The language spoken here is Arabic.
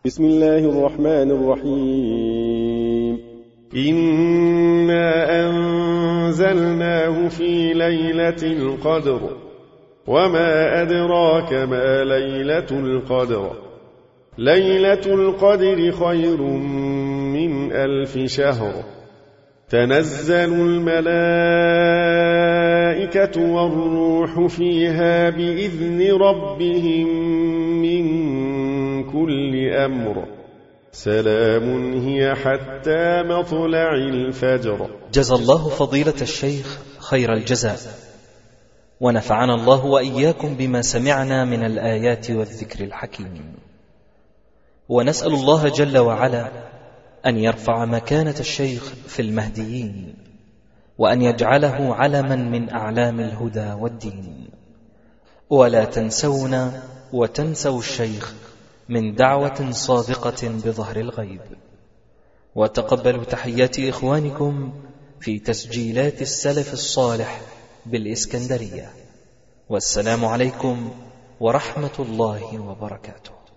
بسم الله الرحمن الرحيم. إنا أنزلناه في ليلة القدر وما أدراك ما ليلة القدر ليلة القدر خير من 1000 شهر تنزل الملائكة والروح فيها بإذن ربهم من كل أمر سلام هي حتى مطلع الفجر. جزى الله فضيلة الشيخ خير الجزاء، ونفعنا الله وإياكم بما سمعنا من الآيات والذكر الحكيم، ونسأل الله جل وعلا أن يرفع مكانة الشيخ في المهديين، وأن يجعله علما من أعلام الهدى والدين. ولا تنسونا وتنسوا الشيخ من دعوة صادقة بظهر الغيب. وتقبلوا تحيات إخوانكم في تسجيلات السلف الصالح بالإسكندرية، والسلام عليكم ورحمة الله وبركاته.